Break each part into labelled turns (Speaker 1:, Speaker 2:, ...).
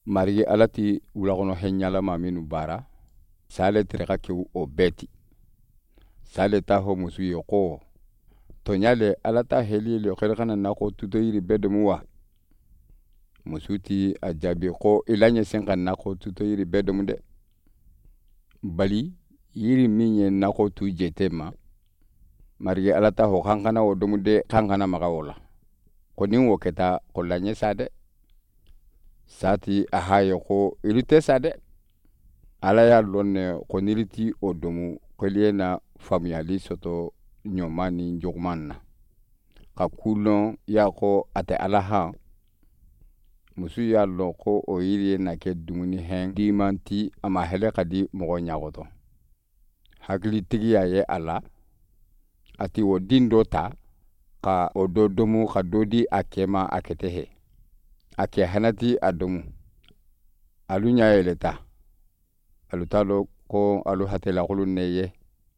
Speaker 1: marigi alati wulakono henyala ma minu bara sale tiraka ke o beti sale ta ho musu yoko to nyale alata heli le kherkana na ko tuto yiri bedomuwa musuti ajabi ko ilanye senkan na ko tuto yiri bedomu de bali yiri minye na ko tu jetema marigi alata ho kankana o domu de kankana magawola ko nin wo keta ko lanye sade sati ahayo ko ilite sade ala ya lonne ko niriti o domu ko liena famiyali soto nyomani njogmanna ka kulon ya ko ate alaha musu ya lo ko o yiri na ke dumuni hen dimanti ama hele kadi mogo nyagoto hakili tigi ya ye ala ati wo dindo ta ka o do domu ka dodi akema aketehe ake hanati adomu alunya yeleta alutalo ko alu hatela kulu neye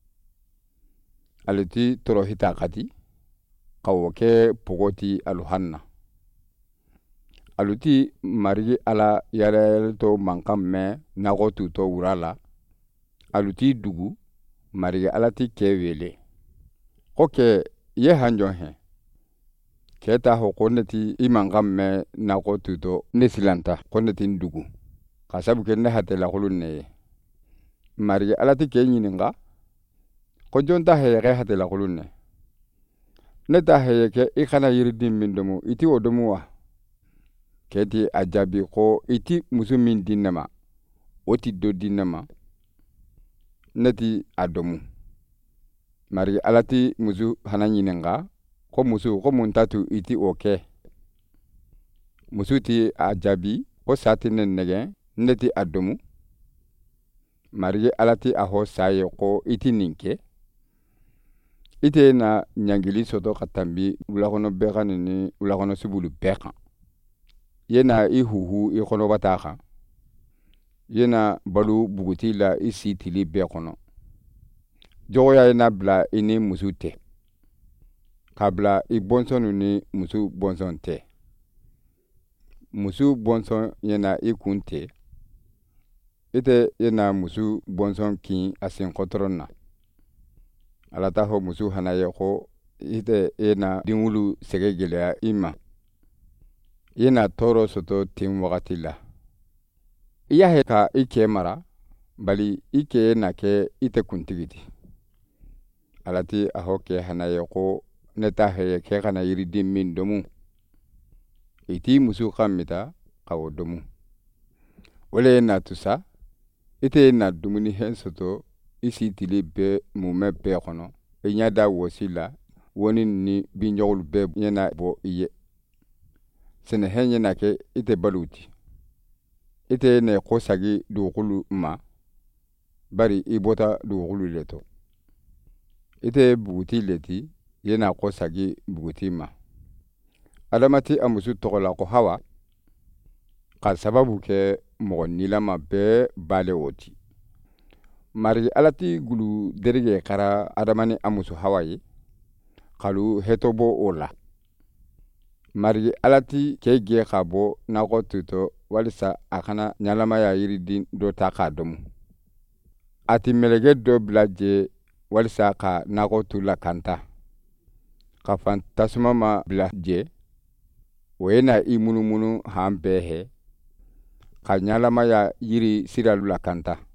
Speaker 1: aluti toro hita kati kawoke pogoti aluhanna aluti marigi ala yare to mankam me nago tuto urala aluti dugu marigi alati kewele koke ye hanjo he keta ho koneti imangam me nago tuto nesilanta koneti ndugu kasabu ke ne hatela kulu neye marigi alati ke nyininga ko jonta heye ke hatela kulu ne neta heye ke ikana yiridim mindomu iti odomu wa keti ajabi ko iti musu min dinama oti do dinama neti adomu marigi alati musu hana nyininga ko musu ko muntatu iti oke musu ti ajabi ko sati nege neti adomu marigi alati aho saye ko iti ninke ite na nyangili soto katambi ulakono bekani ni ulakono subulu beka yena ihuhu ikono bataka yena balu buguti la isi tili bekono jogoya na bla ini musu te kabla i bonsonu ni musu bonson te musu bonson yena ikunte ite yena musu bonson kin asin kotronna alata ho musu hanaye ko ite yena dingulu segegele ima yena toro soto tim wakati la iya he ka ike mara bali ike na ke ite kuntigiti alati aho ke hanaye ko neta heye ke kana yiri dimmin domu iti musu kamita kawo domu wale na tusa ite na dumuni hen soto isi tili be mume be kono inyada wosila woni ni binjogul be yena bo iye sene hen yena ke ite baluti ite ne kosagi dugulu ma bari ibota dugulu leto ite buguti leti yena kosagi buguti ma adamati amusu togola ko hawa ka sababu ke mogo nilama be bale woti marigi alati gulu derige kara adamani amusu hawaye kalu hetobo ola marigi alati kege kabo nako tuto walisa akana nyalama ya yiridin do ta ka domu ati melege do blaje walisa ka nako tula kanta ka fantasma ma blaje wena imunu munu hambehe ka nyalama ya yiri siralula kanta